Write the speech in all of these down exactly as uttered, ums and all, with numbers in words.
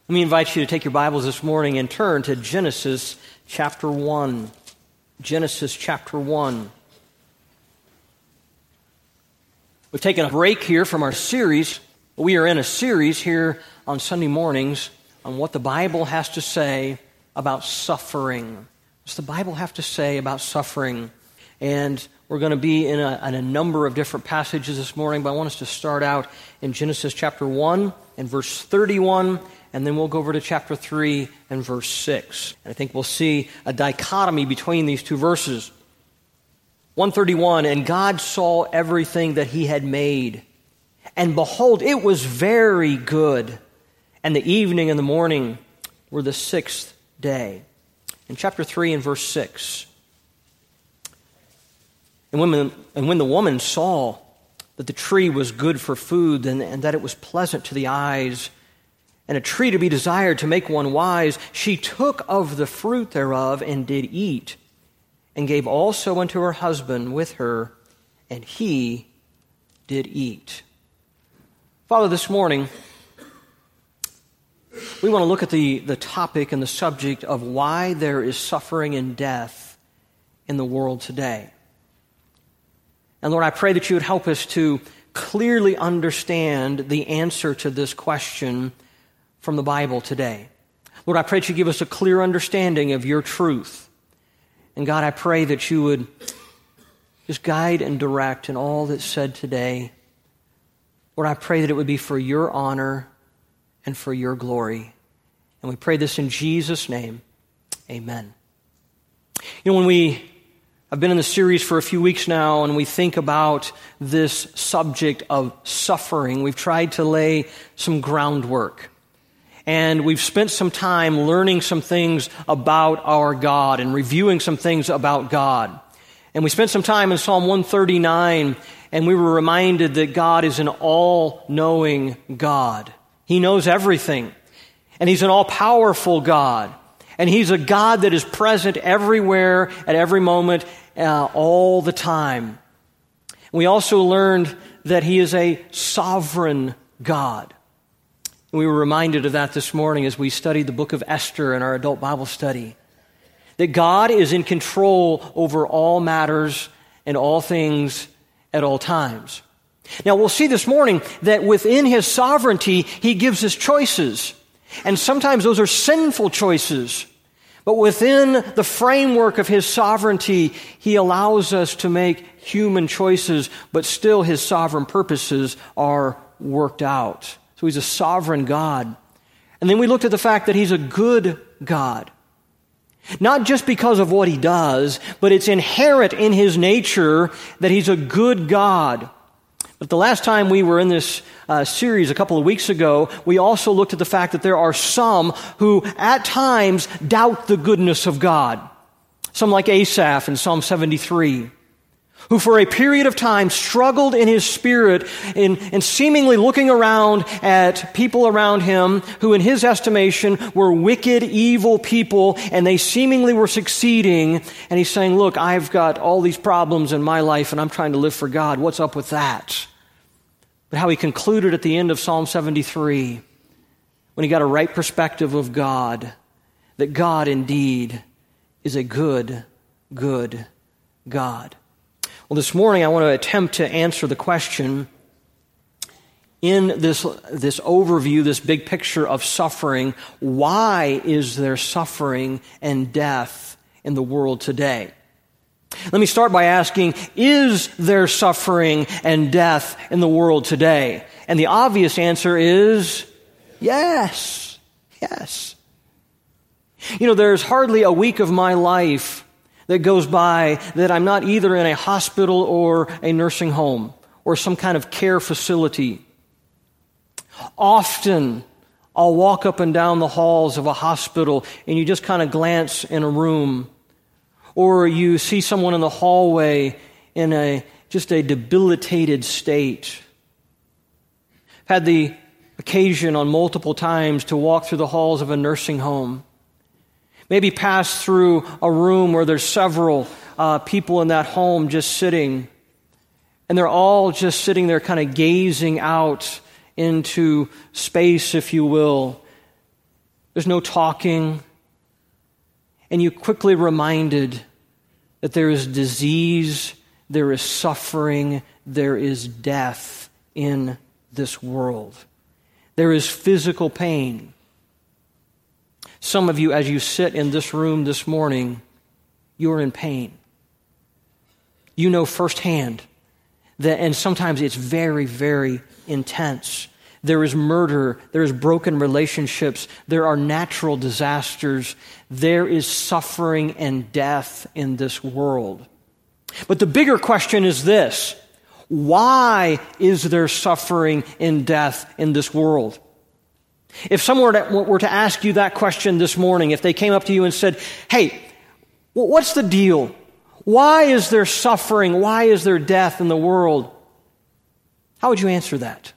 Let me invite you to take your Bibles this morning and turn to Genesis chapter one. Genesis chapter one. We've taken a break here from our series. We are in a series here on Sunday mornings on what the Bible has to say about suffering. What's the Bible have to say about suffering? And we're going to be in a, in a number of different passages this morning, but I want us to start out in Genesis chapter one and verse thirty-one, and then we'll go over to chapter three and verse six. And I think we'll see a dichotomy between these two verses. one thirty-one, and God saw everything that he had made, and behold, it was very good. And the evening and the morning were the sixth day. In chapter three and verse six, and when, the, and when the woman saw that the tree was good for food, and, and that it was pleasant to the eyes, and a tree to be desired to make one wise, she took of the fruit thereof and did eat, and gave also unto her husband with her, and he did eat. Father, this morning, we want to look at the, the topic and the subject of why there is suffering and death in the world today. And Lord, I pray that you would help us to clearly understand the answer to this question from the Bible today. Lord, I pray that you give us a clear understanding of your truth. And God, I pray that you would just guide and direct in all that's said today. Lord, I pray that it would be for your honor and for your glory. And we pray this in Jesus' name. Amen. You know, when we have been in the series for a few weeks now, and we think about this subject of suffering, we've tried to lay some groundwork. And we've spent some time learning some things about our God and reviewing some things about God. And we spent some time in Psalm one thirty-nine, and we were reminded that God is an all-knowing God. He knows everything. And He's an all-powerful God. And He's a God that is present everywhere, at every moment, uh, all the time. We also learned that He is a sovereign God. And we were reminded of that this morning as we studied the book of Esther in our adult Bible study. That God is in control over all matters and all things at all times. Now, we'll see this morning that within His sovereignty, He gives us choices. And sometimes those are sinful choices. But within the framework of His sovereignty, He allows us to make human choices, but still His sovereign purposes are worked out. So He's a sovereign God. And then we looked at the fact that He's a good God. Not just because of what He does, but it's inherent in His nature that He's a good God. But the last time we were in this uh, series a couple of weeks ago, we also looked at the fact that there are some who at times doubt the goodness of God. Some like Asaph in Psalm seventy-three, who for a period of time struggled in his spirit in, in seemingly looking around at people around him who in his estimation were wicked, evil people, and they seemingly were succeeding. And he's saying, look, I've got all these problems in my life and I'm trying to live for God. What's up with that? But how he concluded at the end of Psalm seventy-three, when he got a right perspective of God, that God indeed is a good, good God. Well, this morning I want to attempt to answer the question in this, this overview, this big picture of suffering. Why is there suffering and death in the world today? Let me start by asking, is there suffering and death in the world today? And the obvious answer is yes. Yes. You know, there's hardly a week of my life that goes by that I'm not either in a hospital or a nursing home or some kind of care facility. Often, I'll walk up and down the halls of a hospital and you just kind of glance in a room, or you see someone in the hallway in a just a debilitated state. I've had the occasion on multiple times to walk through the halls of a nursing home. Maybe pass through a room where there's several uh, people in that home just sitting. And they're all just sitting there kind of gazing out into space, if you will. There's no talking. And you're quickly reminded that there is disease, there is suffering, there is death in this world. There is physical pain. Some of you, as you sit in this room this morning, you're in pain. You know firsthand that, and sometimes it's very, very intense. There is murder, there is broken relationships, there are natural disasters, there is suffering and death in this world. But the bigger question is this: why is there suffering and death in this world? If someone were to ask you that question this morning, if they came up to you and said, hey, what's the deal? Why is there suffering? Why is there death in the world? How would you answer that?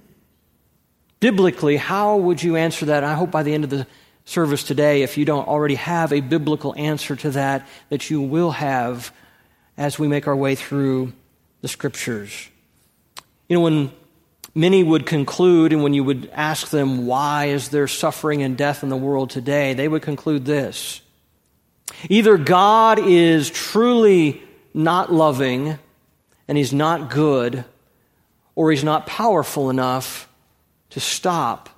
Biblically, how would you answer that? And I hope by the end of the service today, if you don't already have a biblical answer to that, that you will have as we make our way through the Scriptures. You know, when many would conclude, and when you would ask them, why is there suffering and death in the world today, they would conclude this: either God is truly not loving and He's not good, or He's not powerful enough to stop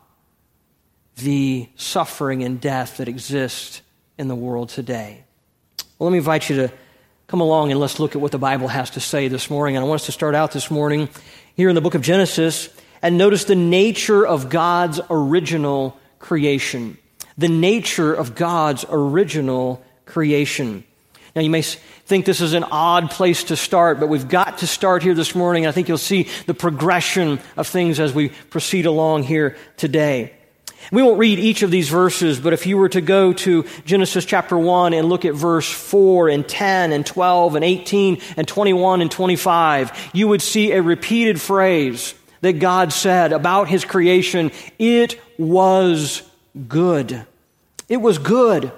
the suffering and death that exist in the world today. Well, let me invite you to come along and let's look at what the Bible has to say this morning. And I want us to start out this morning here in the book of Genesis and notice the nature of God's original creation. The nature of God's original creation. Now, you may think this is an odd place to start, but we've got to start here this morning. I think you'll see the progression of things as we proceed along here today. We won't read each of these verses, but if you were to go to Genesis chapter one and look at verse four and ten and twelve and eighteen and twenty-one and twenty-five, you would see a repeated phrase that God said about His creation: it was good. It was good.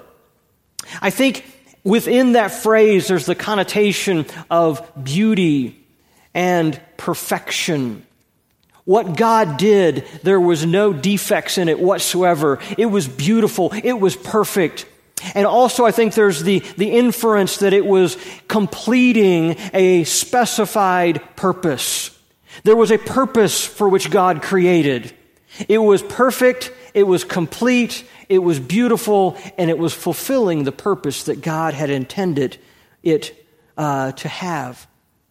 I think within that phrase, there's the connotation of beauty and perfection. What God did, there was no defects in it whatsoever. It was beautiful. It was perfect. And also, I think there's the, the inference that it was completing a specified purpose. There was a purpose for which God created. It was perfect. It was complete. It was beautiful, and it was fulfilling the purpose that God had intended it uh, to have.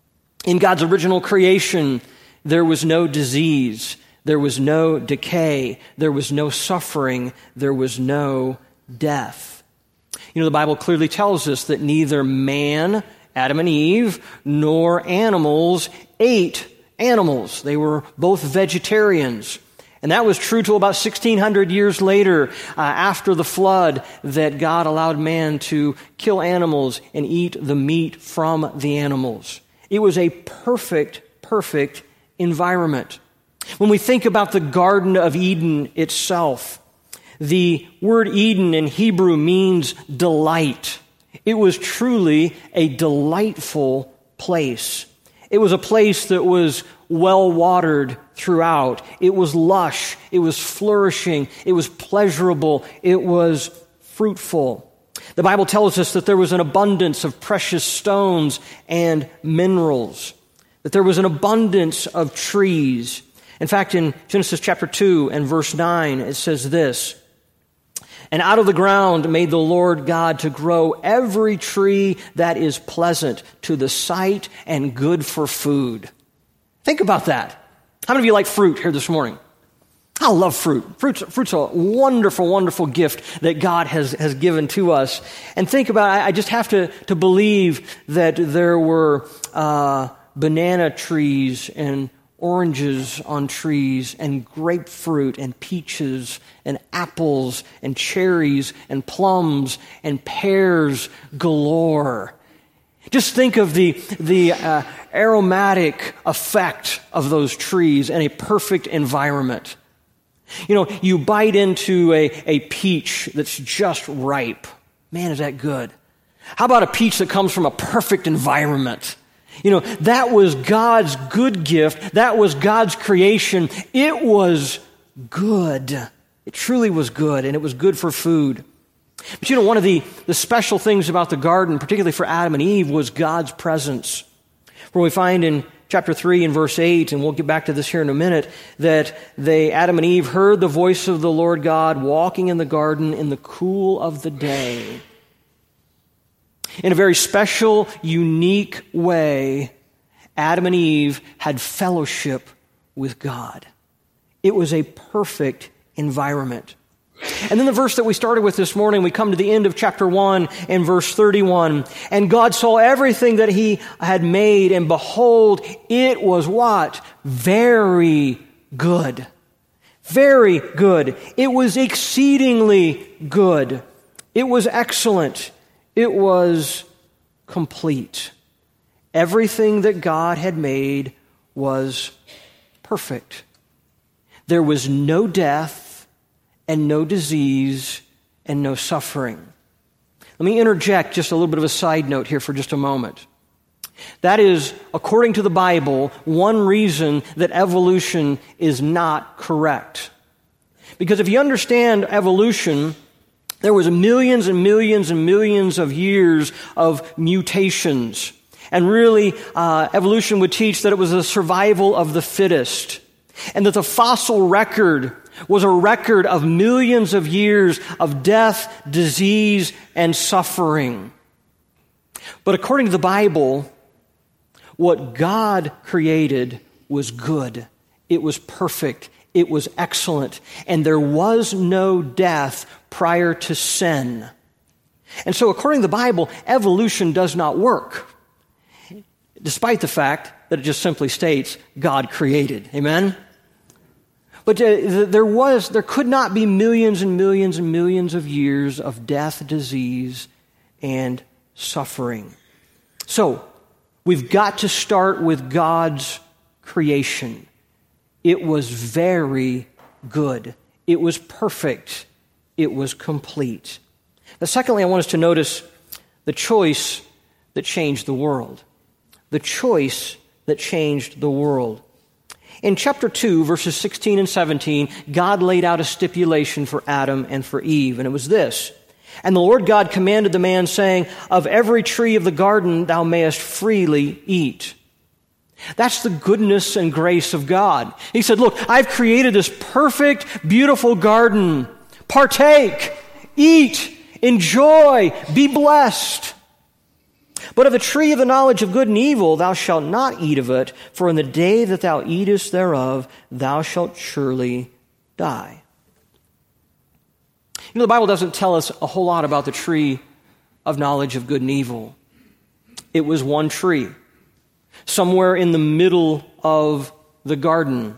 In God's original creation, there was no disease, there was no decay, there was no suffering, there was no death. You know, the Bible clearly tells us that neither man, Adam and Eve, nor animals ate animals. They were both vegetarians. And that was true till about sixteen hundred years later, uh, after the flood, that God allowed man to kill animals and eat the meat from the animals. It was a perfect, perfect environment. When we think about the Garden of Eden itself, the word Eden in Hebrew means delight. It was truly a delightful place. It was a place that was well-watered throughout. It was lush. It was flourishing. It was pleasurable. It was fruitful. The Bible tells us that there was an abundance of precious stones and minerals, that there was an abundance of trees. In fact, in Genesis chapter two and verse nine, it says this: "And out of the ground made the Lord God to grow every tree that is pleasant to the sight and good for food." Think about that. How many of you like fruit here this morning? I love fruit. Fruit's, fruit's a wonderful, wonderful gift that God has, has given to us. And think about, I, I just have to, to believe that there were uh, banana trees and oranges on trees and grapefruit and peaches and apples and cherries and plums and pears galore. Just think of the, the uh, aromatic effect of those trees and a perfect environment. You know, you bite into a, a peach that's just ripe. Man, is that good. How about a peach that comes from a perfect environment? You know, that was God's good gift. That was God's creation. It was good. It truly was good, and it was good for food. But you know, one of the, the special things about the garden, particularly for Adam and Eve, was God's presence. Where we find in chapter three and verse eight, and we'll get back to this here in a minute, that they, Adam and Eve heard the voice of the Lord God walking in the garden in the cool of the day. In a very special, unique way, Adam and Eve had fellowship with God. It was a perfect environment. And then the verse that we started with this morning, we come to the end of chapter one and verse thirty-one. And God saw everything that he had made, and behold, it was what? Very good. Very good. It was exceedingly good. It was excellent. It was complete. Everything that God had made was perfect. There was no death, and no disease, and no suffering. Let me interject just a little bit of a side note here for just a moment. That is, according to the Bible, one reason that evolution is not correct. Because if you understand evolution, there was millions and millions and millions of years of mutations. And really, uh, evolution would teach that it was the survival of the fittest. And that the fossil record was a record of millions of years of death, disease, and suffering. But according to the Bible, what God created was good. It was perfect. It was excellent. And there was no death prior to sin. And so according to the Bible, evolution does not work, despite the fact that it just simply states God created. Amen? But uh, there was, there could not be millions and millions and millions of years of death, disease, and suffering. So, we've got to start with God's creation. It was very good. It was perfect. It was complete. Now, secondly, I want us to notice the choice that changed the world. The choice that changed the world. In chapter two, verses sixteen and seventeen, God laid out a stipulation for Adam and for Eve, and it was this. And the Lord God commanded the man, saying, of every tree of the garden thou mayest freely eat. That's the goodness and grace of God. He said, look, I've created this perfect, beautiful garden. Partake, eat, enjoy, be blessed. But of the tree of the knowledge of good and evil thou shalt not eat of it, for in the day that thou eatest thereof thou shalt surely die. You know, the Bible doesn't tell us a whole lot about the tree of knowledge of good and evil. It was one tree, somewhere in the middle of the garden.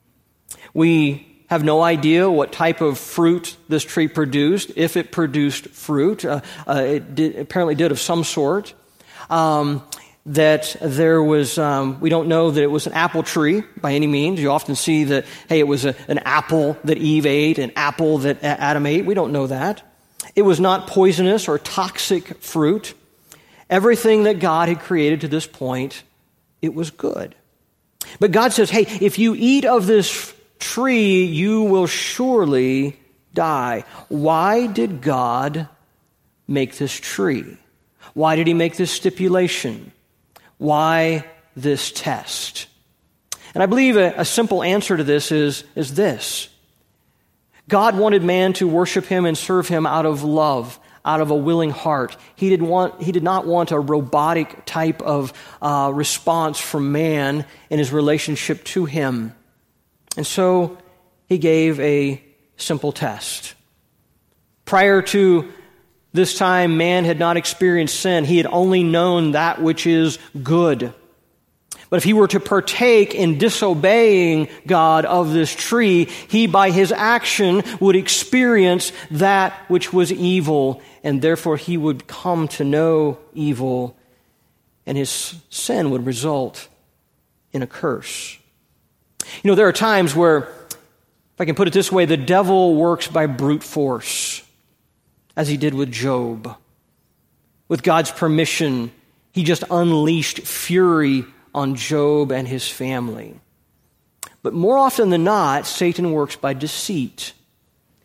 We have no idea what type of fruit this tree produced, if it produced fruit. Uh, uh, it did, apparently did of some sort. Um, that there was, um, we don't know that it was an apple tree by any means. You often see that, hey, it was a, an apple that Eve ate, an apple that Adam ate. We don't know that. It was not poisonous or toxic fruit. Everything that God had created to this point, it was good. But God says, hey, if you eat of this tree, you will surely die. Why did God make this tree? Why did he make this stipulation? Why this test? And I believe a, a simple answer to this is, is this. God wanted man to worship him and serve him out of love, out of a willing heart. He did want, he did not want a robotic type of uh, response from man in his relationship to him. And so he gave a simple test. Prior to this time, man had not experienced sin. He had only known that which is good. But if he were to partake in disobeying God of this tree, he by his action would experience that which was evil, and therefore he would come to know evil, and his sin would result in a curse. You know, there are times where, if I can put it this way, the devil works by brute force, as he did with Job. With God's permission, he just unleashed fury on Job and his family. But more often than not, Satan works by deceit.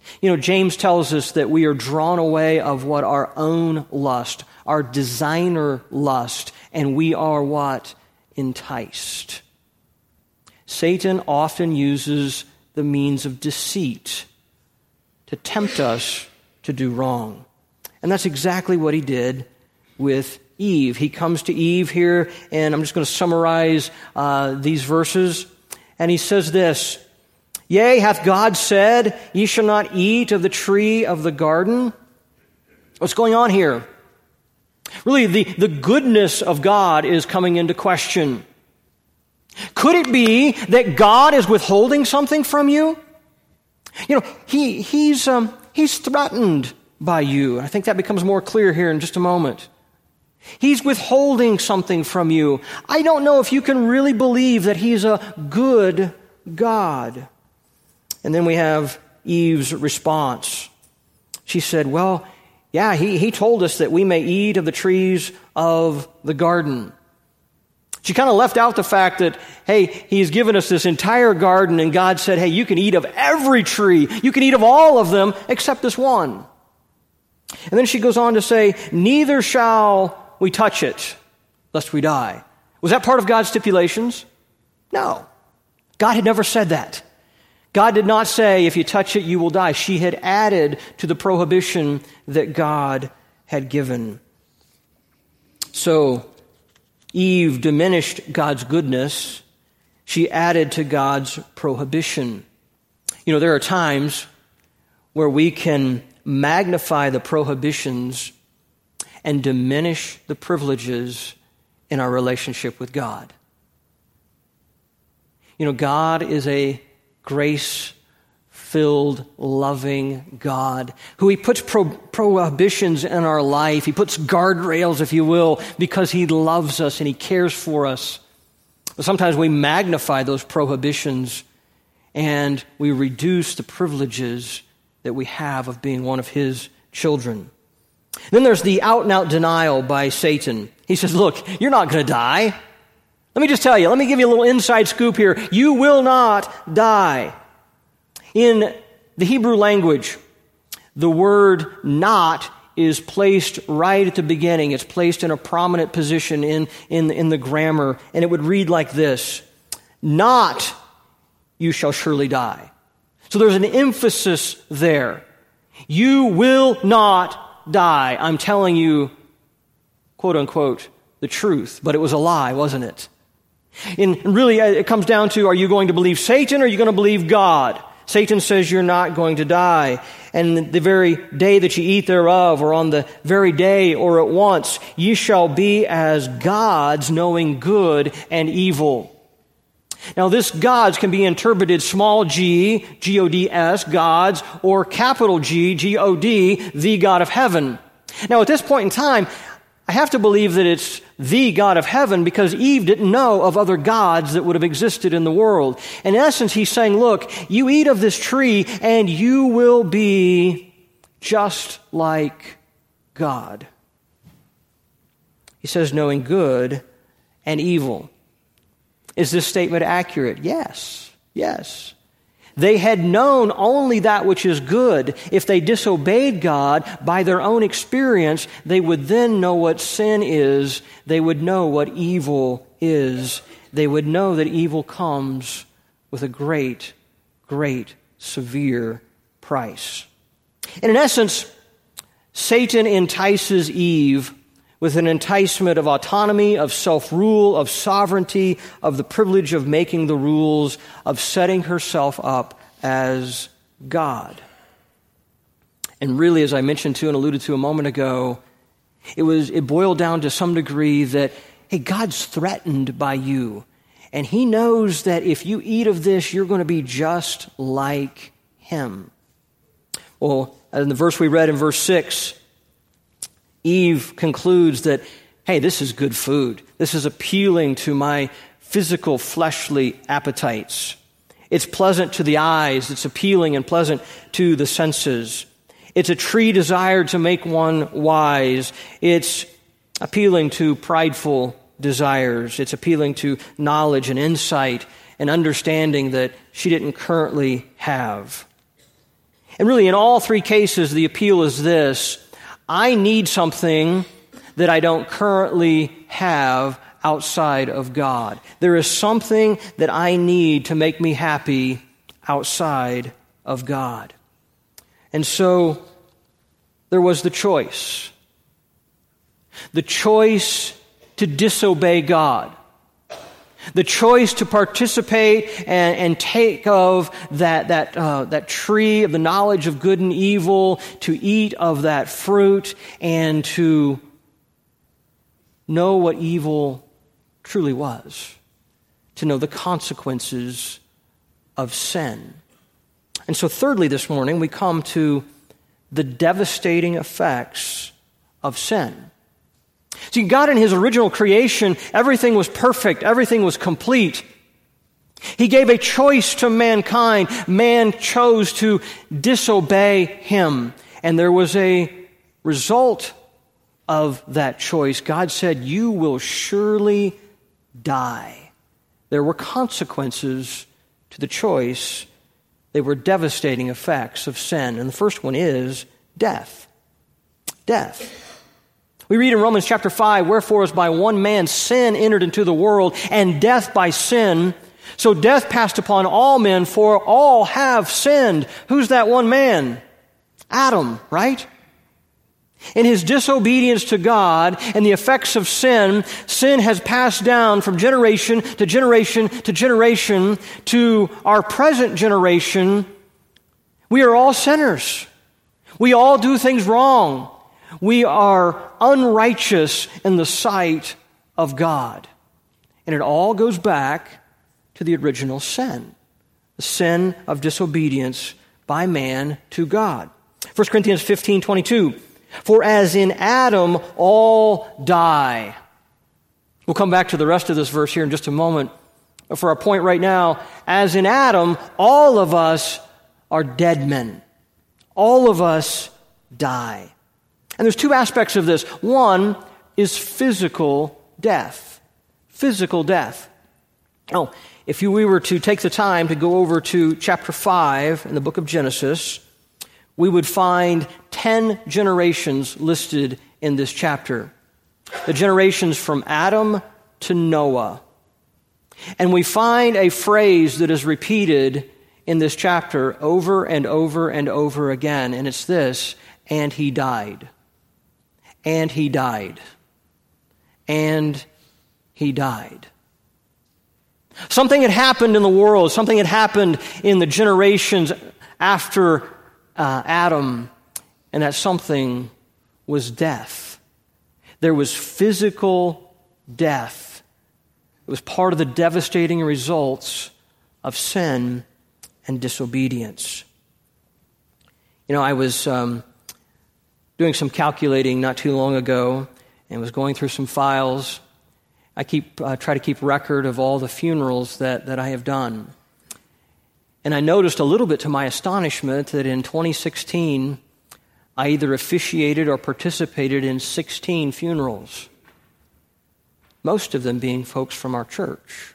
You know, James tells us that we are drawn away of what our own lust, our designer lust, and we are what? Enticed. Satan often uses the means of deceit to tempt us to do wrong. And that's exactly what he did with Eve. He comes to Eve here, and I'm just going to summarize uh, these verses. And he says this, "Yea, hath God said, ye shall not eat of the tree of the garden?" What's going on here? Really, the, the goodness of God is coming into question. Could it be that God is withholding something from you? You know, he, he's, um, he's threatened by you. I think that becomes more clear here in just a moment. He's withholding something from you. I don't know if you can really believe that he's a good God. And then we have Eve's response. She said, well, yeah, he, he told us that we may eat of the trees of the garden. She kind of left out the fact that, hey, he's given us this entire garden, and God said, hey, you can eat of every tree. You can eat of all of them except this one. And then she goes on to say, neither shall we touch it, lest we die. Was that part of God's stipulations? No. God had never said that. God did not say, if you touch it, you will die. She had added to the prohibition that God had given. So, Eve diminished God's goodness. She added to God's prohibition. You know, there are times where we can magnify the prohibitions and diminish the privileges in our relationship with God. You know, God is a grace-filled, loving God who He puts pro- prohibitions in our life. He puts guardrails, if you will, because He loves us and He cares for us. But sometimes we magnify those prohibitions and we reduce the privileges that we have of being one of His children. Then there's the out-and-out denial by Satan. He says, look, you're not going to die. Let me just tell you, let me give you a little inside scoop here. You will not die. In the Hebrew language, the word not is placed right at the beginning. It's placed in a prominent position in, in, in the grammar, and it would read like this, not you shall surely die. So there's an emphasis there. You will not die. I'm telling you, quote unquote, the truth. But it was a lie, wasn't it? And really, it comes down to, are you going to believe Satan or are you going to believe God? Satan says you're not going to die. And the very day that you eat thereof, or on the very day or at once, ye shall be as gods, knowing good and evil. Now, this gods can be interpreted small g, G O D S, gods, or capital G, G O D, the God of heaven. Now, at this point in time, I have to believe that it's the God of heaven because Eve didn't know of other gods that would have existed in the world. In essence, he's saying, look, you eat of this tree and you will be just like God. He says, knowing good and evil. Is this statement accurate? Yes, yes. They had known only that which is good. If they disobeyed God by their own experience, they would then know what sin is. They would know what evil is. They would know that evil comes with a great, great, severe price. And in essence, Satan entices Eve with an enticement of autonomy, of self-rule, of sovereignty, of the privilege of making the rules, of setting herself up as God. And really, as I mentioned to and alluded to a moment ago, it was it boiled down to some degree that, hey, God's threatened by you. And He knows that if you eat of this, you're going to be just like Him. Well, in the verse we read in verse six, Eve concludes that, hey, this is good food. This is appealing to my physical, fleshly appetites. It's pleasant to the eyes. It's appealing and pleasant to the senses. It's a tree desired to make one wise. It's appealing to prideful desires. It's appealing to knowledge and insight and understanding that she didn't currently have. And really, in all three cases, the appeal is this: I need something that I don't currently have outside of God. There is something that I need to make me happy outside of God. And so there was the choice. The choice to disobey God. The choice to participate and, and take of that, that, uh, that tree of the knowledge of good and evil, to eat of that fruit, and to know what evil truly was, to know the consequences of sin. And so thirdly this morning, we come to the devastating effects of sin. See, God in His original creation, everything was perfect, everything was complete. He gave a choice to mankind. Man chose to disobey Him, and there was a result of that choice. God said, "You will surely die." There were consequences to the choice. They were devastating effects of sin. And the first one is death. Death. We read in Romans chapter five, "Wherefore as by one man sin entered into the world, and death by sin, so death passed upon all men, for all have sinned." Who's that one man? Adam, right? In his disobedience to God and the effects of sin, sin has passed down from generation to generation to generation to our present generation. We are all sinners. We all do things wrong. We are unrighteous in the sight of God. And it all goes back to the original sin, the sin of disobedience by man to God. First Corinthians fifteen twenty-two. "For as in Adam all die." We'll come back to the rest of this verse here in just a moment. But for our point right now, as in Adam, all of us are dead men. All of us die. And there's two aspects of this. One is physical death. Physical death. Now, if you, we were to take the time to go over to chapter five in the book of Genesis, we would find ten generations listed in this chapter. The generations from Adam to Noah. And we find a phrase that is repeated in this chapter over and over and over again, and it's this: "And he died. And he died. And he died." Something had happened in the world. Something had happened in the generations after uh, Adam, and that something was death. There was physical death. It was part of the devastating results of sin and disobedience. You know, I was um, doing some calculating not too long ago and was going through some files. I keep uh, try to keep record of all the funerals that, that I have done. And I noticed a little bit to my astonishment that in twenty sixteen, I either officiated or participated in sixteen funerals, most of them being folks from our church.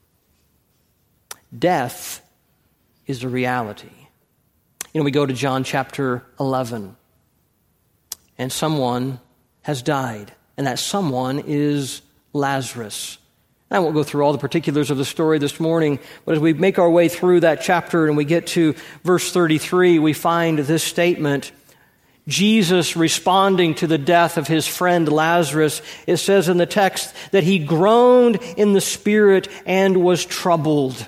Death is a reality. You know, we go to John chapter eleven, and someone has died, and that someone is Lazarus. I won't go through all the particulars of the story this morning, but as we make our way through that chapter and we get to verse thirty-three, we find this statement. Jesus responding to the death of his friend Lazarus, it says in the text that he groaned in the spirit and was troubled.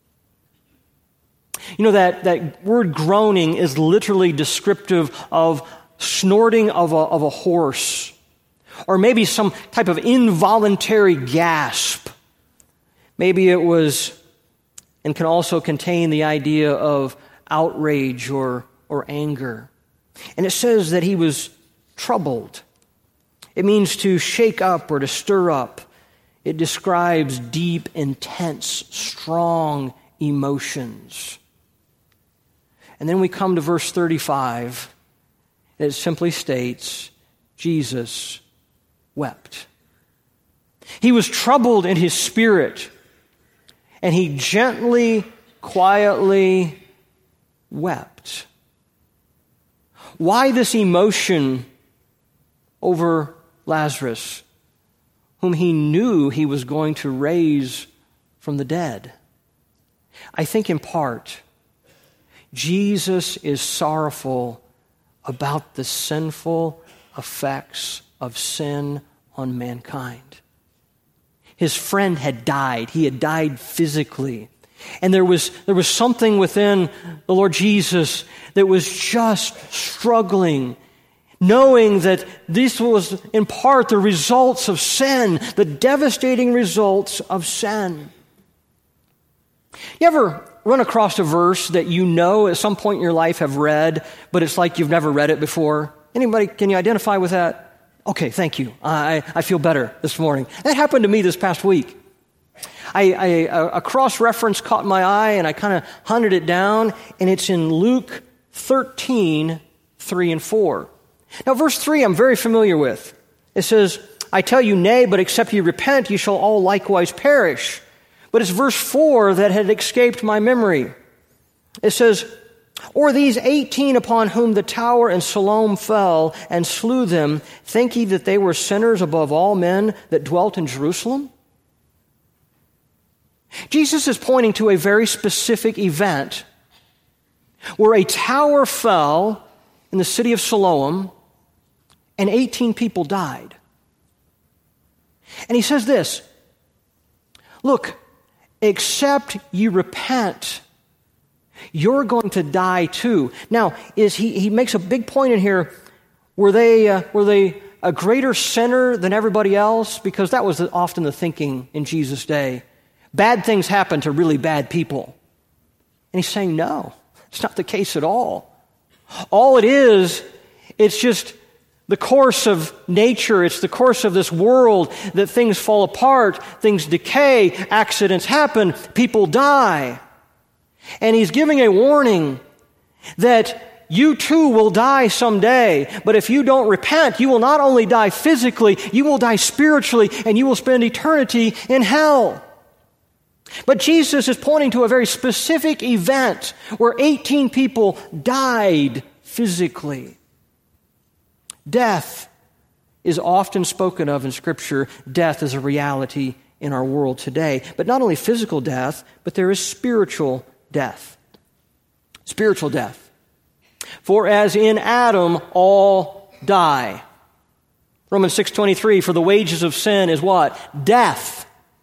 You know, that, that word groaning is literally descriptive of snorting of a, of a horse, or maybe some type of involuntary gasp. Maybe it was, and can also contain the idea of outrage or, or anger. And it says that he was troubled. It means to shake up or to stir up. It describes deep, intense, strong emotions. And then we come to verse thirty-five, and it simply states, Jesus wept. He was troubled in his spirit, and he gently, quietly wept. Why this emotion over Lazarus, whom he knew he was going to raise from the dead? I think in part, Jesus is sorrowful about the sinful effects of sin on mankind. His friend had died. He had died physically. And there was, there was something within the Lord Jesus that was just struggling, knowing that this was in part the results of sin, the devastating results of sin. You ever run across a verse that you know at some point in your life have read, but it's like you've never read it before? Anybody, can you identify with that? Okay, thank you. I, I feel better this morning. That happened to me this past week. I, I, a cross-reference caught my eye, and I kind of hunted it down, and it's in Luke thirteen, three and four. Now, verse three I'm very familiar with. It says, I tell you, nay, but except ye repent, ye shall all likewise perish. But it's verse four that had escaped my memory. It says, or these eighteen upon whom the tower in Siloam fell and slew them, think ye that they were sinners above all men that dwelt in Jerusalem? Jesus is pointing to a very specific event where a tower fell in the city of Siloam and eighteen people died. And he says this, look, except ye repent, you're going to die too. Now, is he, he makes a big point in here, were they, uh, were they a greater sinner than everybody else? Because that was often the thinking in Jesus' day. Bad things happen to really bad people. And he's saying, no, it's not the case at all. All it is, it's just the course of nature. It's the course of this world that things fall apart, things decay, accidents happen, people die. And he's giving a warning that you too will die someday. But if you don't repent, you will not only die physically, you will die spiritually, and you will spend eternity in hell. But Jesus is pointing to a very specific event where eighteen people died physically. Death is often spoken of in Scripture. Death is a reality in our world today. But not only physical death, but there is spiritual death. Spiritual death. For as in Adam all die. Romans six twenty-three, for the wages of sin is what? Death.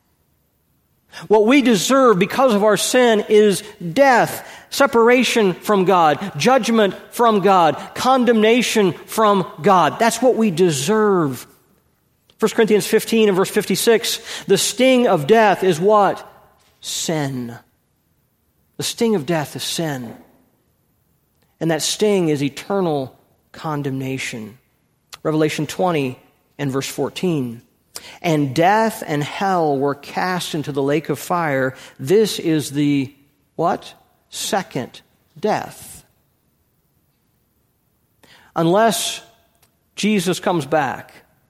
What we deserve because of our sin is death, separation from God, judgment from God, condemnation from God. That's what we deserve. First Corinthians fifteen and verse fifty-six, the sting of death is what? Sin. The sting of death is sin. And that sting is eternal condemnation. Revelation twenty and verse fourteen. And death and hell were cast into the lake of fire. This is the, what? Second death. Unless Jesus comes back,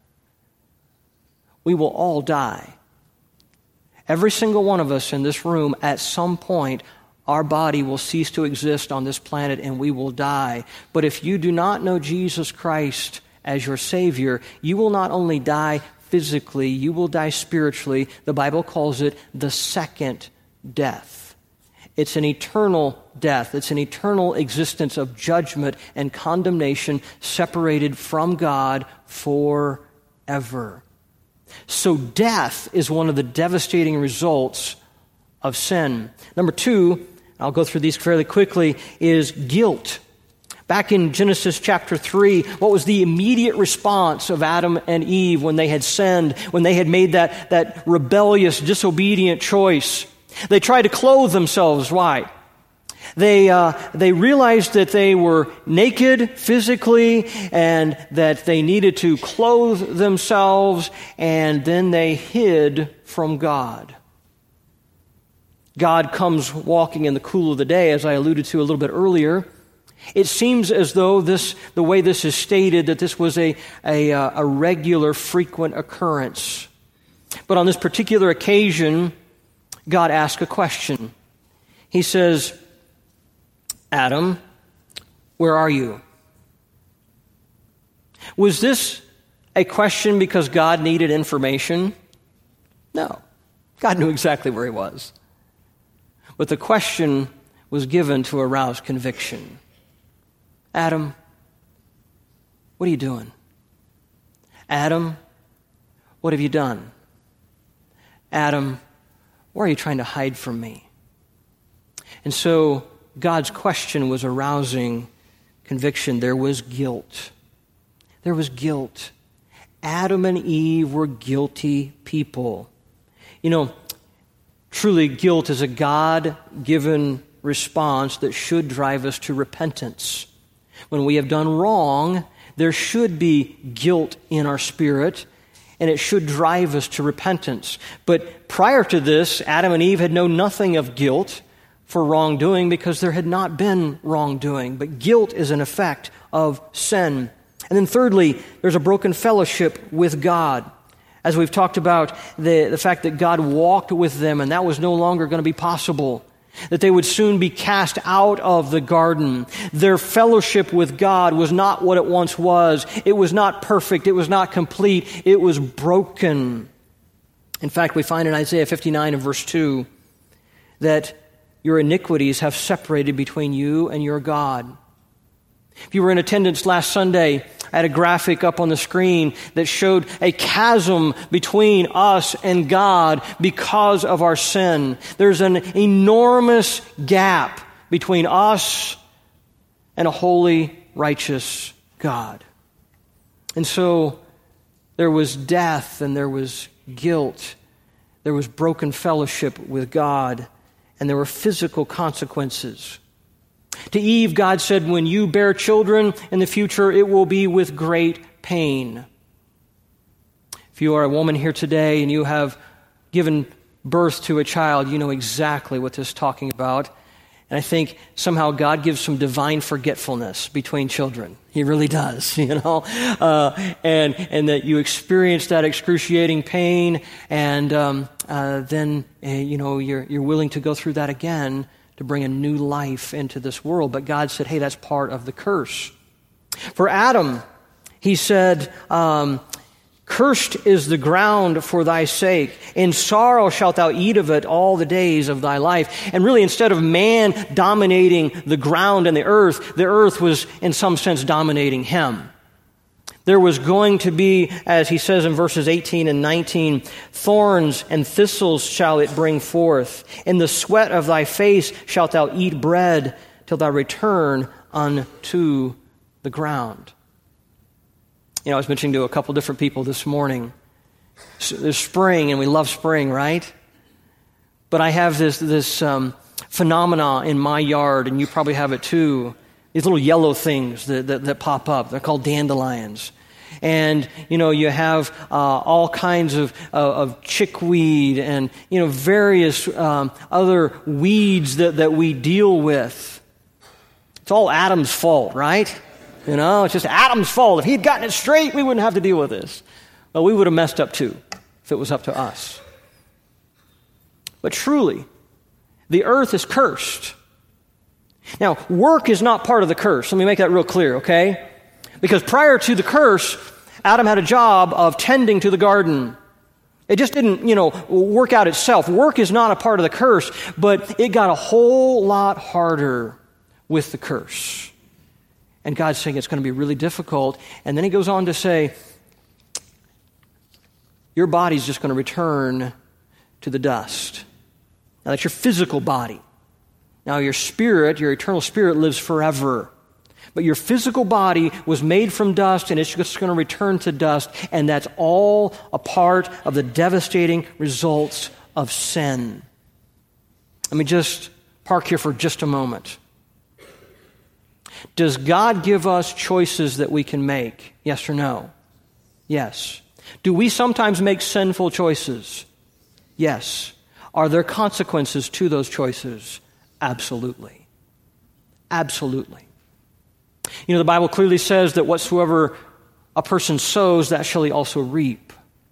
we will all die. Every single one of us in this room, at some point, our body will cease to exist on this planet and we will die. But if you do not know Jesus Christ as your Savior, you will not only die physically, you will die spiritually. The Bible calls it the second death. It's an eternal death. It's an eternal existence of judgment and condemnation, separated from God forever. So death is one of the devastating results of sin. Number two, I'll go through these fairly quickly, is guilt. Back in Genesis chapter three, what was the immediate response of Adam and Eve when they had sinned, when they had made that, that rebellious, disobedient choice? They tried to clothe themselves, right? They, uh, they realized that they were naked physically and that they needed to clothe themselves, and then they hid from God. God comes walking in the cool of the day, as I alluded to a little bit earlier. It seems as though this, the way this is stated, that this was a, a, a regular, frequent occurrence. But on this particular occasion, God asked a question. He says, Adam, where are you? Was this a question because God needed information? No. God knew exactly where he was. But the question was given to arouse conviction. Adam, what are you doing? Adam, what have you done? Adam, why are you trying to hide from me? And so God's question was arousing conviction. There was guilt. There was guilt. Adam and Eve were guilty people. You know, truly guilt is a God-given response that should drive us to repentance. When we have done wrong, there should be guilt in our spirit, and it should drive us to repentance. But prior to this, Adam and Eve had known nothing of guilt for wrongdoing because there had not been wrongdoing. But guilt is an effect of sin. And then thirdly, there's a broken fellowship with God. As we've talked about, the, the fact that God walked with them, and that was no longer going to be possible. That they would soon be cast out of the garden. Their fellowship with God was not what it once was. It was not perfect. It was not complete. It was broken. In fact, we find in Isaiah fifty-nine and verse two that your iniquities have separated between you and your God. If you were in attendance last Sunday, I had a graphic up on the screen that showed a chasm between us and God because of our sin. There's an enormous gap between us and a holy, righteous God. And so there was death and there was guilt. There was broken fellowship with God, and there were physical consequences. To Eve, God said, when you bear children in the future, it will be with great pain. If you are a woman here today and you have given birth to a child, you know exactly what this is talking about. And I think somehow God gives some divine forgetfulness between children. He really does, you know. Uh, and and that you experience that excruciating pain, and um, uh, then uh, you know you're you're willing to go through that again to bring a new life into this world. But God said, hey, that's part of the curse. For Adam, he said, um, cursed is the ground for thy sake. In sorrow shalt thou eat of it all the days of thy life. And really, instead of man dominating the ground and the earth, the earth was, in some sense, dominating him. There was going to be, as he says in verses eighteen and nineteen, thorns and thistles shall it bring forth. In the sweat of thy face shalt thou eat bread till thou return unto the ground. You know, I was mentioning to a couple different people this morning, there's spring, and we love spring, right? But I have this, this um, phenomena in my yard, and you probably have it too. These little yellow things that, that, that pop up. They're called dandelions. And, you know, you have uh, all kinds of, uh, of chickweed and, you know, various um, other weeds that, that we deal with. It's all Adam's fault, right? You know, it's just Adam's fault. If he'd gotten it straight, we wouldn't have to deal with this. Well, we would have messed up too if it was up to us. But truly, the earth is cursed. Now, work is not part of the curse. Let me make that real clear, okay? Because prior to the curse, Adam had a job of tending to the garden. It just didn't, you know, work out itself. Work is not a part of the curse, but it got a whole lot harder with the curse. And God's saying it's going to be really difficult. And then he goes on to say, your body's just going to return to the dust. Now, that's your physical body. Now, your spirit, your eternal spirit lives forever. But your physical body was made from dust, and it's just going to return to dust. And that's all a part of the devastating results of sin. Let me just park here for just a moment. Does God give us choices that we can make? Yes or no? Yes. Do we sometimes make sinful choices? Yes. Are there consequences to those choices? Absolutely. Absolutely. You know, the Bible clearly says that whatsoever a person sows, that shall he also reap.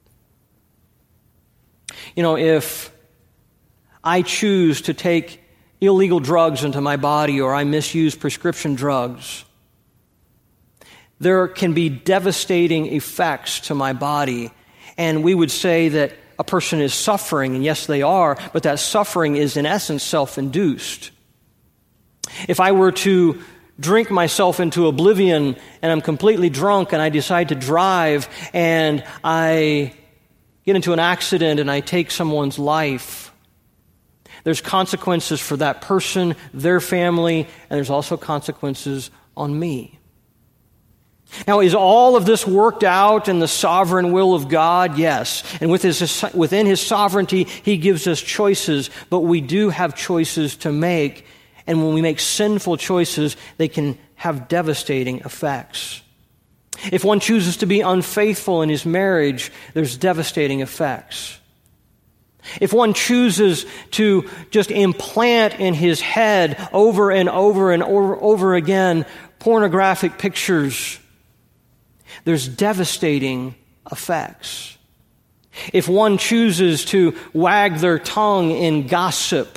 You know, if I choose to take illegal drugs into my body, or I misuse prescription drugs, there can be devastating effects to my body. And we would say that a person is suffering, and yes, they are, but that suffering is in essence self-induced. If I were to drink myself into oblivion and I'm completely drunk and I decide to drive and I get into an accident and I take someone's life, there's consequences for that person, their family, and there's also consequences on me. Now, is all of this worked out in the sovereign will of God? Yes. And with his, within His sovereignty, He gives us choices, but we do have choices to make. And when we make sinful choices, they can have devastating effects. If one chooses to be unfaithful in his marriage, there's devastating effects. If one chooses to just implant in his head over and over and over, over again pornographic pictures, there's devastating effects. If one chooses to wag their tongue in gossip,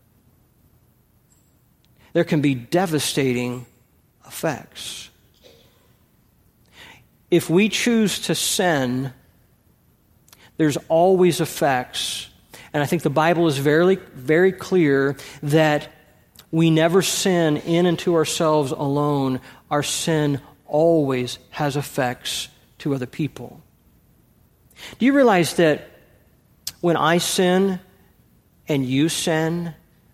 there can be devastating effects. If we choose to sin, there's always effects. And I think the Bible is very, very clear that we never sin in and to ourselves alone. Our sin always has effects to other people. Do you realize that when I sin and you sin,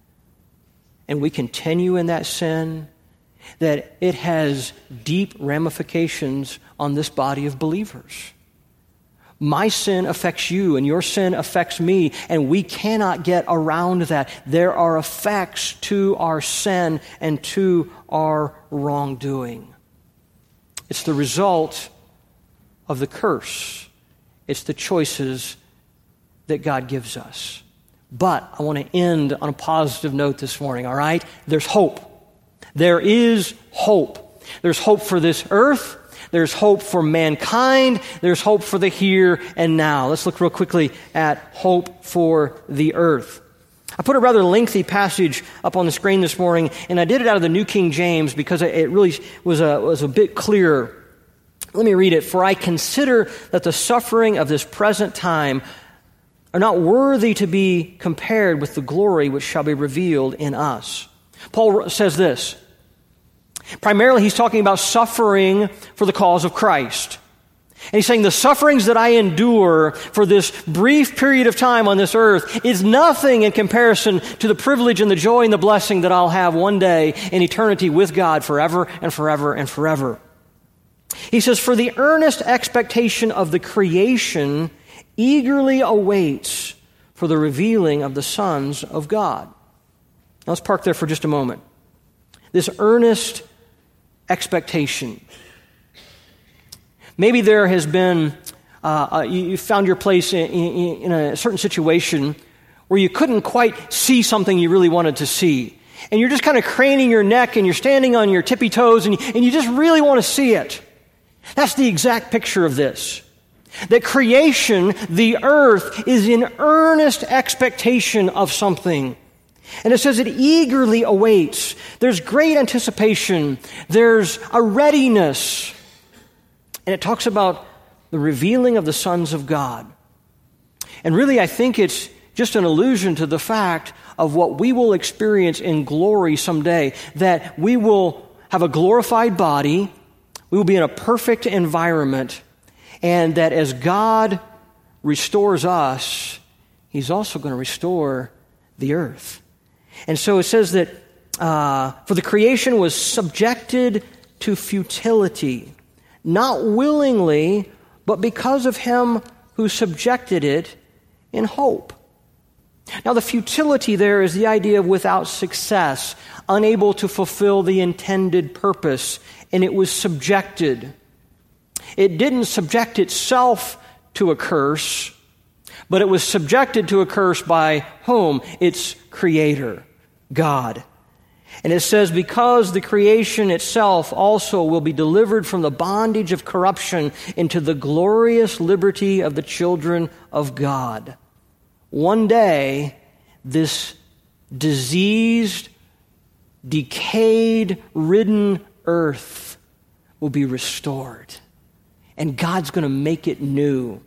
and we continue in that sin, that it has deep ramifications on this body of believers? My sin affects you, and your sin affects me, and we cannot get around that. There are effects to our sin and to our wrongdoing. It's the result of the curse. It's the choices that God gives us. But I want to end on a positive note this morning, all right? There's hope. There is hope. There's hope for this earth. There's hope for mankind. There's hope for the here and now. Let's look real quickly at hope for the earth. I put a rather lengthy passage up on the screen this morning, and I did it out of the New King James because it really was a, was a bit clearer. Let me read it. For I consider that the suffering of this present time are not worthy to be compared with the glory which shall be revealed in us. Paul says this. Primarily, he's talking about suffering for the cause of Christ. And he's saying the sufferings that I endure for this brief period of time on this earth is nothing in comparison to the privilege and the joy and the blessing that I'll have one day in eternity with God forever and forever and forever. He says, for the earnest expectation of the creation eagerly awaits for the revealing of the sons of God. Now let's park there for just a moment. This earnest expectation. Maybe there has been, uh, uh, you, you found your place in, in, in a certain situation where you couldn't quite see something you really wanted to see. And you're just kind of craning your neck and you're standing on your tippy toes and you, and you just really want to see it. That's the exact picture of this. That creation, the earth, is in earnest expectation of something. And it says it eagerly awaits. There's great anticipation. There's a readiness. And it talks about the revealing of the sons of God. And really, I think it's just an allusion to the fact of what we will experience in glory someday, that we will have a glorified body, we will be in a perfect environment, and that as God restores us, He's also going to restore the earth. And so it says that uh, for the creation was subjected to futility, not willingly, but because of Him who subjected it in hope. Now the futility there is the idea of without success, unable to fulfill the intended purpose, and it was subjected. It didn't subject itself to a curse, but it was subjected to a curse by whom? Its Creator, God. And it says, because the creation itself also will be delivered from the bondage of corruption into the glorious liberty of the children of God. One day, this diseased, decayed, ridden earth will be restored. And God's going to make it new.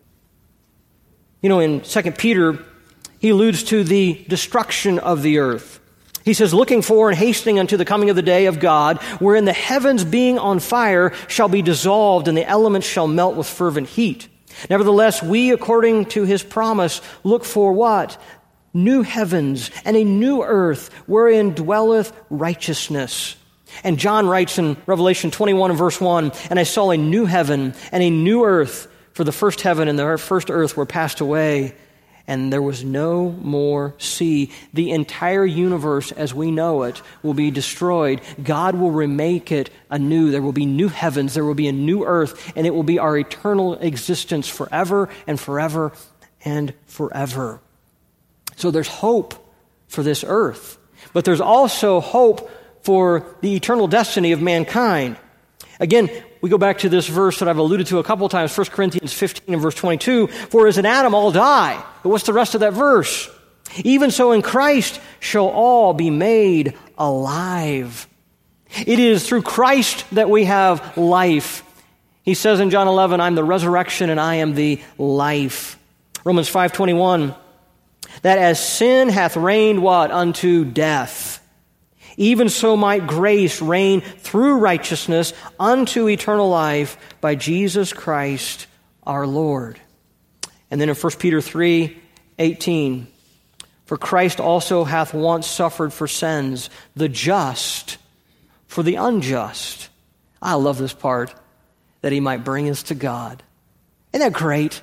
You know, in Second Peter, he alludes to the destruction of the earth. He says, looking for and hastening unto the coming of the day of God, wherein the heavens being on fire shall be dissolved, and the elements shall melt with fervent heat. Nevertheless, we, according to his promise, look for what? New heavens and a new earth, wherein dwelleth righteousness. And John writes in Revelation twenty-one and verse one, and I saw a new heaven and a new earth, for the first heaven and the first earth were passed away, and there was no more sea. The entire universe as we know it will be destroyed. God will remake it anew. There will be new heavens, there will be a new earth, and it will be our eternal existence forever and forever and forever. So there's hope for this earth, but there's also hope for the eternal destiny of mankind. Again, we go back to this verse that I've alluded to a couple of times, First Corinthians fifteen and verse twenty-two, for as in Adam all die. But what's the rest of that verse? Even so in Christ shall all be made alive. It is through Christ that we have life. He says in John eleven, I'm the resurrection and I am the life. Romans five twenty-one, that as sin hath reigned what? Unto death. Even so might grace reign through righteousness unto eternal life by Jesus Christ our Lord. And then in First Peter three eighteen, for Christ also hath once suffered for sins, the just for the unjust. I love this part, that he might bring us to God. Isn't that great?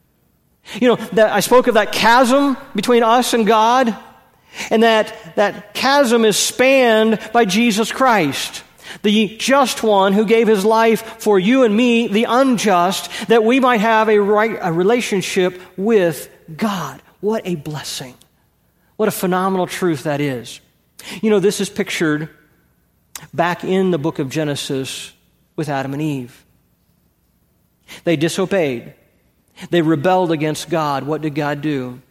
You know, that I spoke of that chasm between us and God. And that, that chasm is spanned by Jesus Christ, the just one who gave his life for you and me, the unjust, that we might have a, right, a relationship with God. What a blessing. What a phenomenal truth that is. You know, this is pictured back in the book of Genesis with Adam and Eve. They disobeyed. They rebelled against God. What did God do?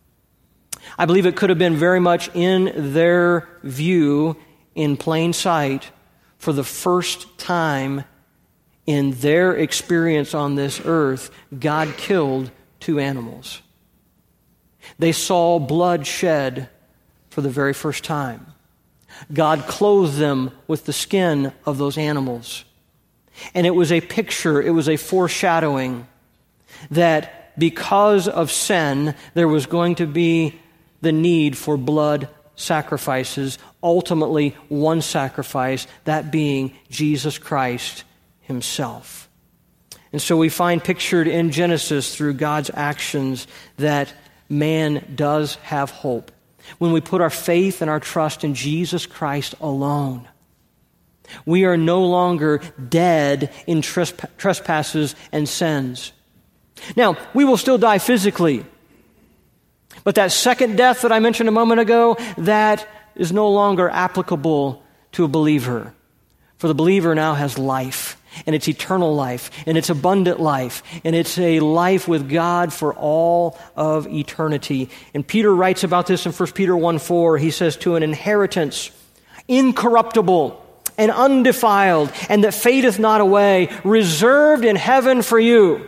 I believe it could have been very much in their view, in plain sight, for the first time in their experience on this earth, God killed two animals. They saw blood shed for the very first time. God clothed them with the skin of those animals. And it was a picture, it was a foreshadowing that because of sin, there was going to be the need for blood sacrifices, ultimately one sacrifice, that being Jesus Christ himself. And so we find pictured in Genesis through God's actions that man does have hope when we put our faith and our trust in Jesus Christ alone. We are no longer dead in trespasses and sins. Now, we will still die physically. But that second death that I mentioned a moment ago, that is no longer applicable to a believer. For the believer now has life, and it's eternal life, and it's abundant life, and it's a life with God for all of eternity. And Peter writes about this in First Peter one four. He says, to an inheritance incorruptible and undefiled, and that fadeth not away, reserved in heaven for you.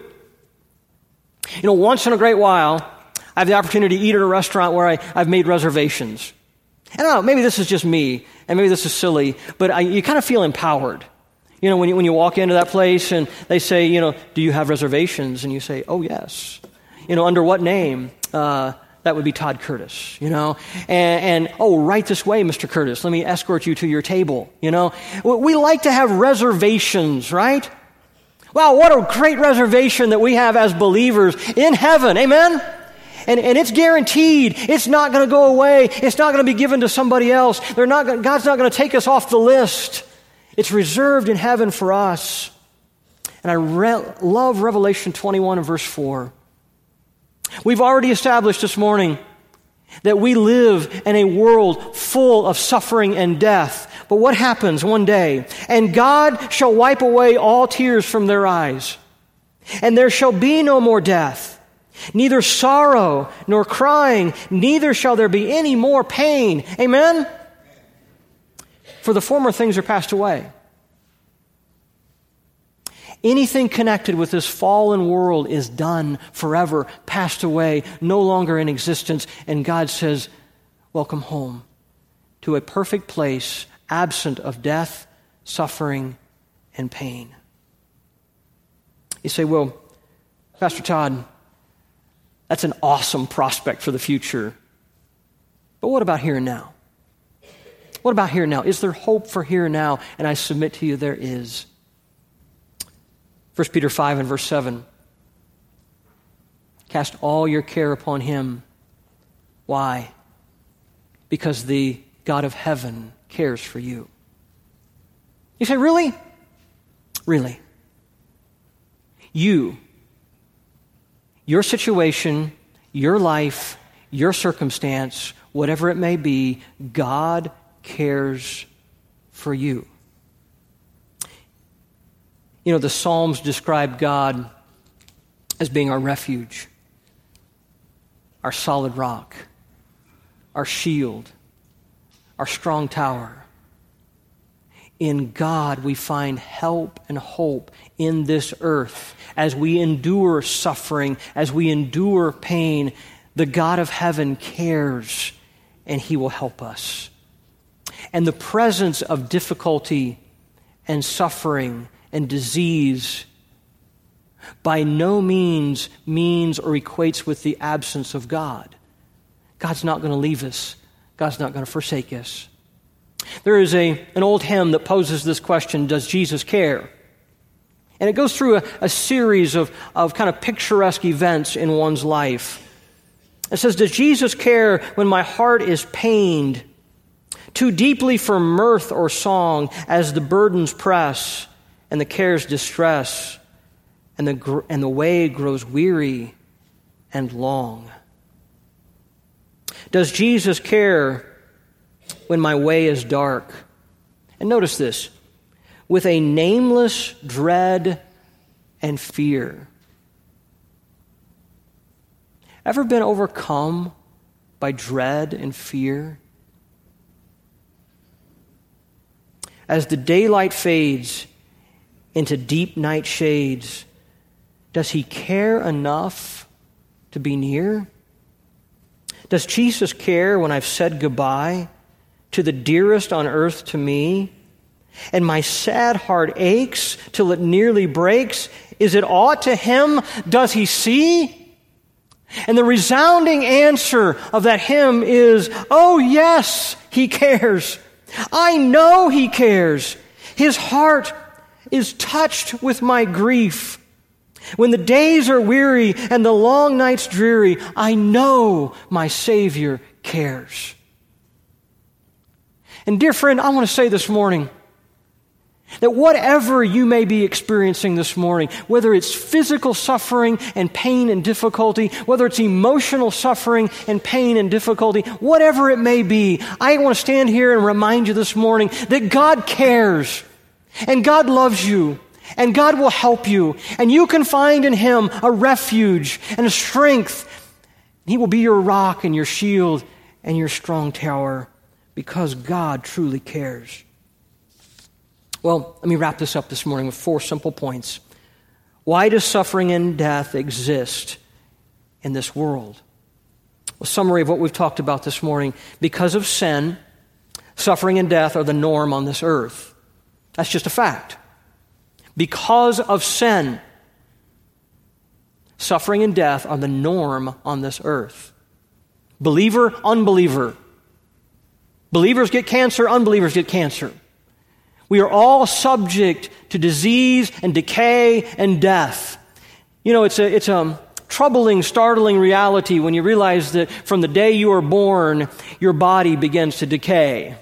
You know, once in a great while, I have the opportunity to eat at a restaurant where I, I've made reservations. I don't know, maybe this is just me, and maybe this is silly, but I, you kind of feel empowered. You know, when you, when you walk into that place and they say, you know, do you have reservations? And you say, oh, yes. You know, under what name? Uh, that would be Todd Curtis, you know. And, and, oh, right this way, Mister Curtis. Let me escort you to your table, you know. We like to have reservations, right? Wow, what a great reservation that we have as believers in heaven, amen? And, and it's guaranteed. It's not going to go away. It's not going to be given to somebody else. They're not gonna, God's not going to take us off the list. It's reserved in heaven for us. And I re- love Revelation twenty-one and verse four. We've already established this morning that we live in a world full of suffering and death. But what happens one day? And God shall wipe away all tears from their eyes. And there shall be no more death. Neither sorrow nor crying, neither shall there be any more pain. Amen? For the former things are passed away. Anything connected with this fallen world is done forever, passed away, no longer in existence. And God says, welcome home to a perfect place, absent of death, suffering, and pain. You say, well, Pastor Todd, that's an awesome prospect for the future. But what about here and now? What about here and now? Is there hope for here and now? And I submit to you there is. First Peter five and verse seven. Cast all your care upon him. Why? Because the God of heaven cares for you. You say, really? Really? You, your situation, your life, your circumstance, whatever it may be, God cares for you. You know, the Psalms describe God as being our refuge, our solid rock, our shield, our strong tower. In God we find help and hope in this earth. As we endure suffering, as we endure pain, the God of heaven cares and he will help us. And the presence of difficulty and suffering and disease by no means means or equates with the absence of God. God's not going to leave us. God's not going to forsake us. There is a, an old hymn that poses this question, does Jesus care? And it goes through a, a series of, of kind of picturesque events in one's life. It says, does Jesus care when my heart is pained too deeply for mirth or song as the burdens press and the cares distress and the, and the way grows weary and long? Does Jesus care when my way is dark? And notice this, with a nameless dread and fear. Ever been overcome by dread and fear? As the daylight fades into deep night shades, does he care enough to be near? Does Jesus care when I've said goodbye to the dearest on earth to me, and my sad heart aches till it nearly breaks? Is it aught to him? Does he see? And the resounding answer of that hymn is, oh yes, he cares. I know he cares. His heart is touched with my grief. When the days are weary and the long nights dreary, I know my Savior cares. And dear friend, I want to say this morning that whatever you may be experiencing this morning, whether it's physical suffering and pain and difficulty, whether it's emotional suffering and pain and difficulty, whatever it may be, I want to stand here and remind you this morning that God cares and God loves you and God will help you, and you can find in him a refuge and a strength. He will be your rock and your shield and your strong tower because God truly cares. Well, let me wrap this up this morning with four simple points. Why does suffering and death exist in this world? A summary of what we've talked about this morning. Because of sin, suffering and death are the norm on this earth. That's just a fact. Because of sin, suffering and death are the norm on this earth. Believer, unbeliever. Believers get cancer, unbelievers get cancer. We are all subject to disease and decay and death. You know, it's a, it's a troubling, startling reality when you realize that from the day you are born, your body begins to decay.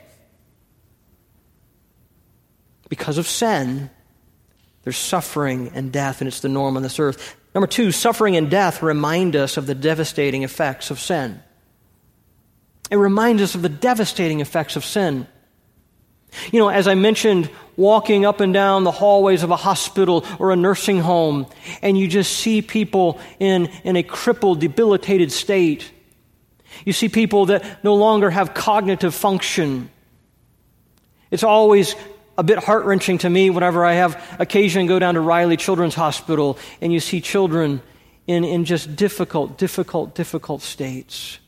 Because of sin, there's suffering and death, and it's the norm on this earth. Number two, suffering and death remind us of the devastating effects of sin. It reminds us of the devastating effects of sin. You know, as I mentioned, walking up and down the hallways of a hospital or a nursing home, and you just see people in, in a crippled, debilitated state. You see people that no longer have cognitive function. It's always a bit heart-wrenching to me whenever I have occasion to go down to Riley Children's Hospital and you see children in, in just difficult, difficult, difficult states.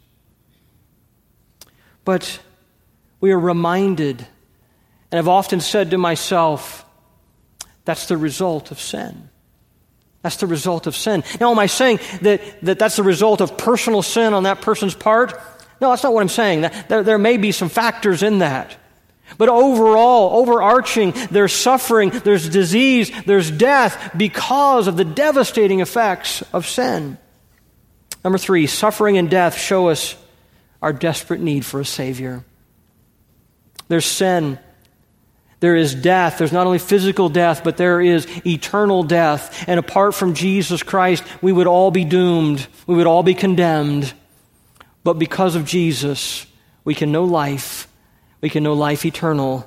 But we are reminded, and I've often said to myself, that's the result of sin. That's the result of sin. Now, am I saying that, that that's the result of personal sin on that person's part? No, that's not what I'm saying. There, there may be some factors in that. But overall, overarching, there's suffering, there's disease, there's death because of the devastating effects of sin. Number three, suffering and death show us our desperate need for a Savior. There's sin. There is death. There's not only physical death, but there is eternal death. And apart from Jesus Christ, we would all be doomed. We would all be condemned. But because of Jesus, we can know life. We can know life eternal.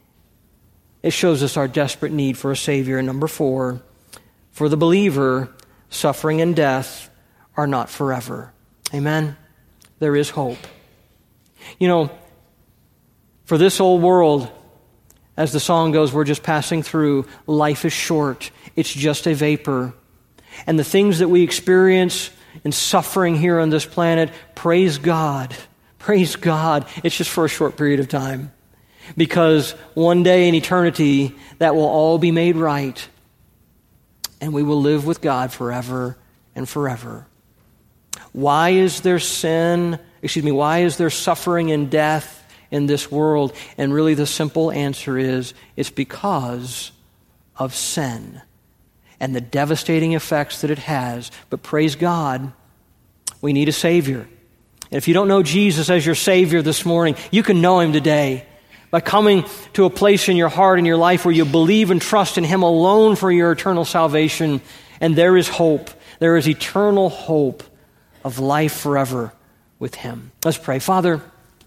It shows us our desperate need for a Savior. And number four, for the believer, suffering and death are not forever. Amen? There is hope. You know, for this old world, as the song goes, we're just passing through. Life is short. It's just a vapor. And the things that we experience in suffering here on this planet, praise God. Praise God. It's just for a short period of time. Because one day in eternity, that will all be made right. And we will live with God forever and forever. Why is there sin? Excuse me, why is there suffering and death in this world? And really the simple answer is, it's because of sin and the devastating effects that it has. But praise God, we need a Savior. And if you don't know Jesus as your Savior this morning, you can know Him today by coming to a place in your heart and your life where you believe and trust in Him alone for your eternal salvation. And there is hope. There is eternal hope of life forever with Him. Let's pray. Father,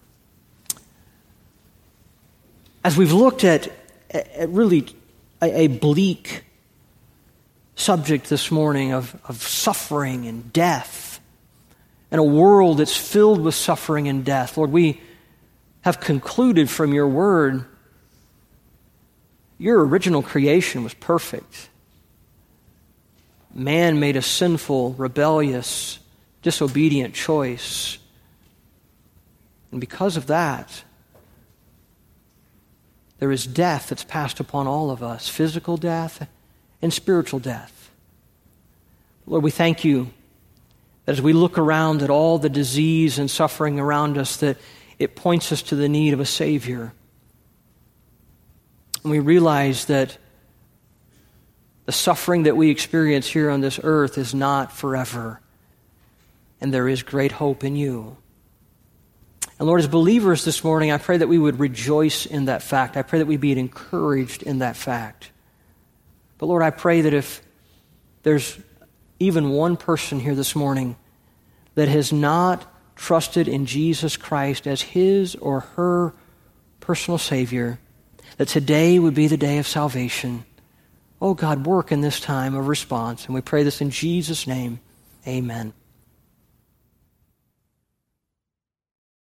as we've looked at, at really a, a bleak subject this morning of, of suffering and death, and a world that's filled with suffering and death, Lord, we have concluded from your word, your original creation was perfect. Man made a sinful, rebellious, disobedient choice. And because of that, there is death that's passed upon all of us, physical death and spiritual death. Lord, we thank you that as we look around at all the disease and suffering around us, that it points us to the need of a Savior. And we realize that the suffering that we experience here on this earth is not forever. And there is great hope in you. And Lord, as believers this morning, I pray that we would rejoice in that fact. I pray that we'd be encouraged in that fact. But Lord, I pray that if there's even one person here this morning that has not trusted in Jesus Christ as his or her personal Savior, that today would be the day of salvation. Oh God, work in this time of response. And we pray this in Jesus' name. Amen.